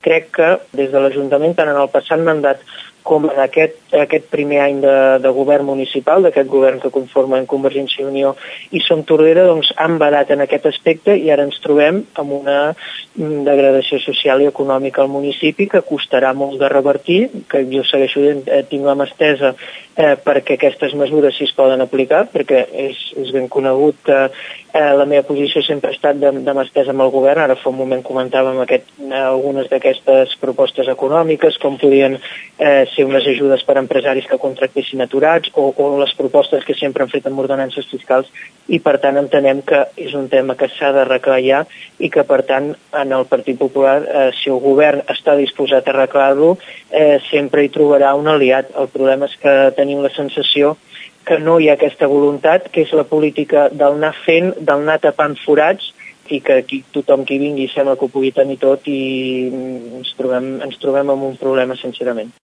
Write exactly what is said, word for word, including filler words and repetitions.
Crec que des de l'Ajuntament, tant en el passat mandat com en aquest, aquest primer any de, de govern municipal, d'aquest govern que conformen Convergència i Unió i Som Tordera, doncs han badat en aquest aspecte i ara ens trobem amb una degradació social i econòmica al municipi que costarà molt de revertir, que jo segueixo dient, eh, tinc la mà estesa eh, perquè aquestes mesures sí es poden aplicar, perquè és, és ben conegut que eh, la meva posició sempre ha estat de, de mà estesa amb el govern. Ara fa un moment comentàvem aquest, algunes d'aquestes propostes econòmiques, com podien eh, ser unes ajudes per a empresaris que contractessin aturats o, o les propostes que sempre han fet amb ordenances fiscals, i per tant entenem que és un tema que s'ha de arreglar i que per tant en el Partit Popular, eh, si el govern està disposat a arreglar-lo, eh, sempre hi trobarà un aliat. El problema és que tenim la sensació que no hi ha aquesta voluntat, que és la política del anar fent, del anar tapant forats, i que aquí tothom qui vingui sembla que ho pugui tenir tot i ens trobem, ens trobem amb un problema sincerament.